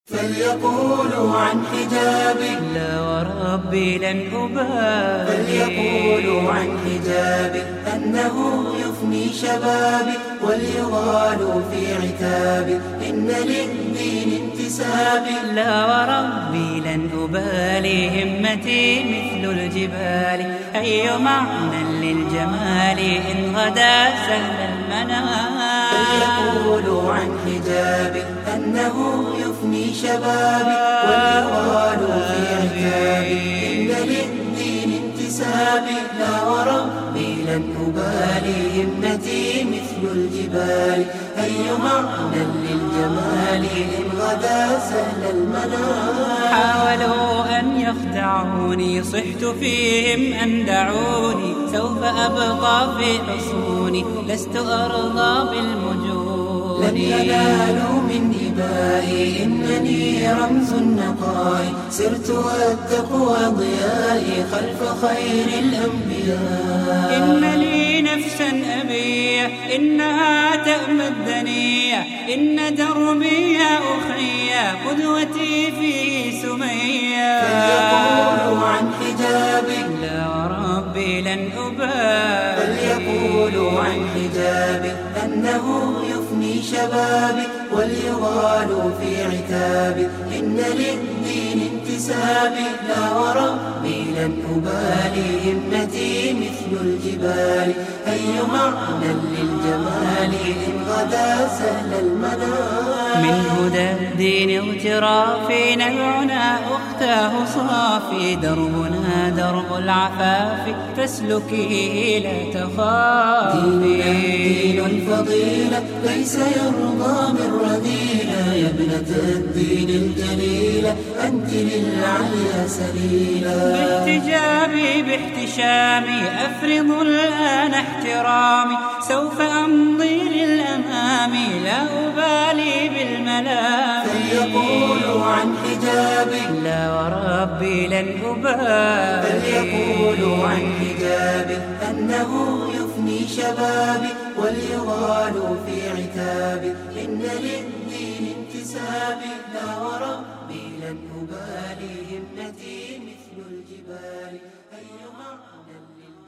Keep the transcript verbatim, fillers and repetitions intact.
فليقولوا عن حجابي لا وربي لن أبالي. فليقولوا عن حجابي أنه يفني شبابي، وليغالوا في عتابي إن للدين انتسابي. لا وربي لن أبالي، همتي مثل الجبال، أي معنى للجمال إن غدا سهل المنام. فليقولوا عن حجابي أنه يفني شبابي، وليغالوا في عتابي إن للدين انتسابي. لا وربي لن أبالي، همتي مثل الجبال، أي معنى للجمال إن غدا سهل المنام. حاولوا أن يخدعوني، صحت فيهم أن دعوني، سوف أبقى في حصوني، لست أرضى بالمجون. لن ينالوا من إبائي، إنني رمز النقاء، سرت والتقوى ضيائي خلف خير الأنبياء. إن لي نفسا أبية، إنها تأمى الدنيا، إن دربي يا أخي قدوتي في سمية. فليقولوا عن حجابي لا وربي لن أبالي. فليقولوا عن حجابي أنه يفني شبابي، وليغالوا في عتابي إن للدين انتسابي. لا وربي لن أبالي، همتي مثل الجبال، أي معنى للجمال إن غدا سهل المنام. من هدى الدين اغترافي، نبعنا أختاه صافي، دربنا درب العفاف، فاسلكيه لا تخافي. دين الفضيلة ليس يرضى من رذيلة، يا ابنة الدين الجليلة أنت للعليا سليلة. باحتجابي باحتشامي أفرض الآن احترامي، سوف أمضي للأمام لا أبالي بالملام. فليقولوا عن حجابي لا وربي لن أبالي. فليقولوا عن حجابي أنه يفني شبابي، وليغالوا في عتابي إن للدين انتسابي. لا وربي لن أبالي، همتي مثل الجبال، أي معنى